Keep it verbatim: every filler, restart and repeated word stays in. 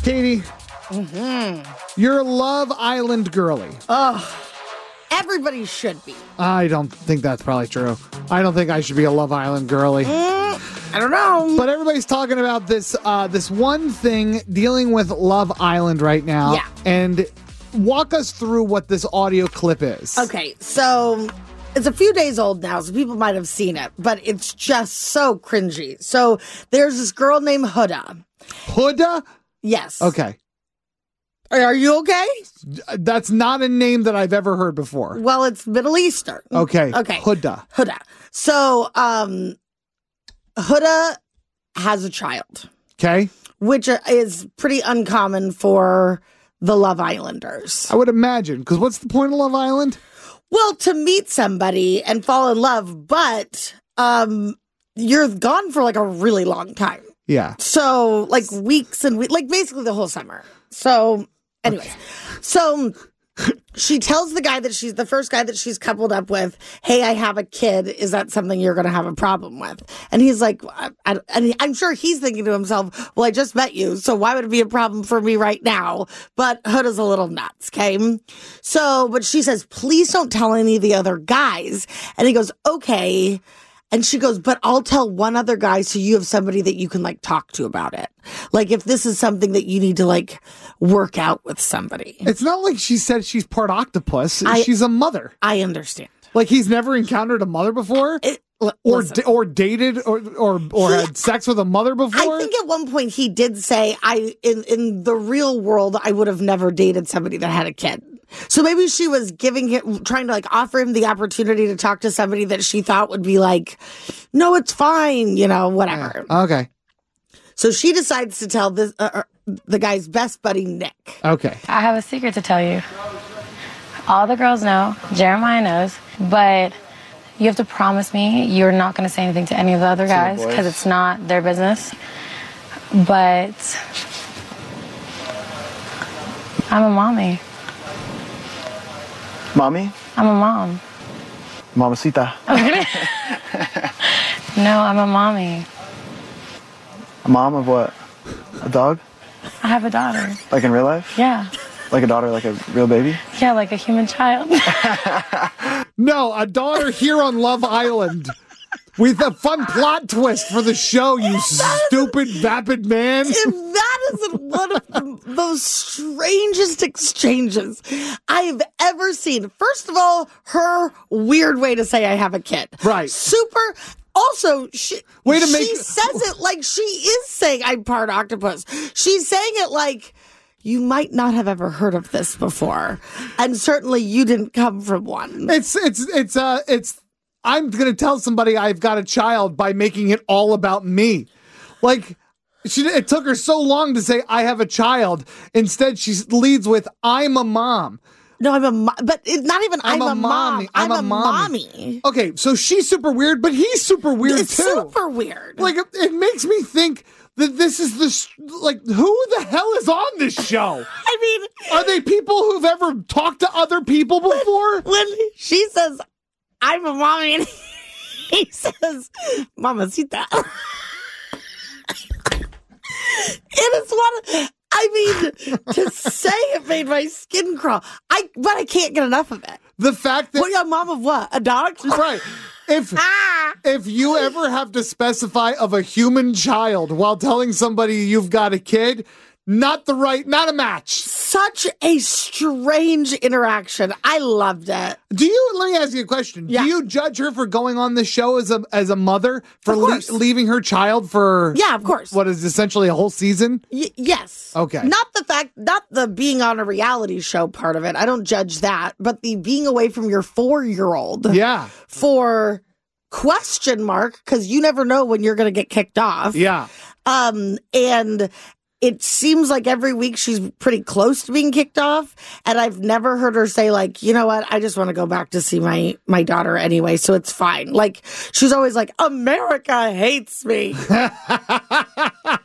Katie, mm-hmm. you're a Love Island girly. Oh, everybody should be. I don't think that's probably true. I don't think I should be a Love Island girly. Mm, I don't know. But everybody's talking about this uh, this one thing dealing with Love Island right now. Yeah. And walk us through what this audio clip is. Okay, so it's a few days old now, so people might have seen it, but it's just so cringy. So there's this girl named Huda. Huda? Yes. Okay. Are you okay? That's not a name that I've ever heard before. Well, it's Middle Eastern. Okay. Okay. Huda. Huda. So, um, Huda has a child. Okay. Which is pretty uncommon for the Love Islanders. I would imagine, because what's the point of Love Island? Well, to meet somebody and fall in love, but um, you're gone for like a really long time. Yeah. So, like weeks and weeks, like basically the whole summer. So, anyways, okay. so she tells the guy that she's the first guy that she's coupled up with, hey, I have a kid. Is that something you're going to have a problem with? And he's like, I, I, and I'm sure he's thinking to himself, well, I just met you, so why would it be a problem for me right now? But Huda's a little nuts, okay? So, but she says, please don't tell any of the other guys. And he goes, okay. And she goes, but I'll tell one other guy so you have somebody that you can like talk to about it. Like if this is something that you need to like work out with somebody. It's not like she said she's part octopus. I, she's a mother. I understand. Like he's never encountered a mother before? It, l- or listen, d- or dated or or, or he, had sex with a mother before? I think at one point he did say, I in, in the real world, I would have never dated somebody that had a kid. So maybe she was giving him, trying to like offer him the opportunity to talk to somebody that she thought would be like, no, it's fine, you know, whatever. Yeah. Okay. So she decides to tell this uh, the guy's best buddy, Nick. Okay. I have a secret to tell you. All the girls know, Jeremiah knows, but you have to promise me you're not going to say anything to any of the other guys because it's not their business. But I'm a mommy. Mommy? I'm a mom. Mamacita. No, I'm a mommy. A mom of what? A dog? I have a daughter. Like in real life? Yeah. Like a daughter, like a real baby? Yeah, like a human child. No, a daughter here on Love Island. With a fun plot twist for the show, you stupid, vapid man. If that isn't one of the most strangest exchanges I've ever seen. First of all, her weird way to say I have a kid. Right. Super. Also, she, way to make, she says it like she is saying I'm part octopus. She's saying it like, you might not have ever heard of this before. And certainly you didn't come from one. It's, it's, it's, uh, it's, I'm going to tell somebody I've got a child by making it all about me. Like, she, it took her so long to say, I have a child. Instead, she leads with, I'm a mom. No, I'm a mom. But it's not even I'm, I'm a, a mommy. mom. I'm, I'm a, a mommy. mommy. Okay, so she's super weird, but he's super weird it's too. super weird. Like, it, it makes me think that this is the, like, who the hell is on this show? I mean, are they people who've ever talked to other people before? When, when she says, I'm a mommy, and he says, Mamacita. It is one, I mean, to say it made my skin crawl. I, but I can't get enough of it. The fact that... What, you're a mom of what? A dog? Right. If, ah. if you ever have to specify of a human child while telling somebody you've got a kid, not the right, not a match. Such a strange interaction. I loved it. Do you, let me ask you a question. Yeah. Do you judge her for going on the show as a as a mother, for le- leaving her child for, yeah, of course, what is essentially a whole season? Y- yes. Okay. Not the fact, not the being on a reality show part of it. I don't judge that, but the being away from your four-year-old. Yeah. For question mark, because you never know when you're going to get kicked off. Yeah. Um, and it seems like every week she's pretty close to being kicked off. And I've never heard her say, like, you know what? I just want to go back to see my, my daughter anyway. So it's fine. Like, she's always like, America hates me.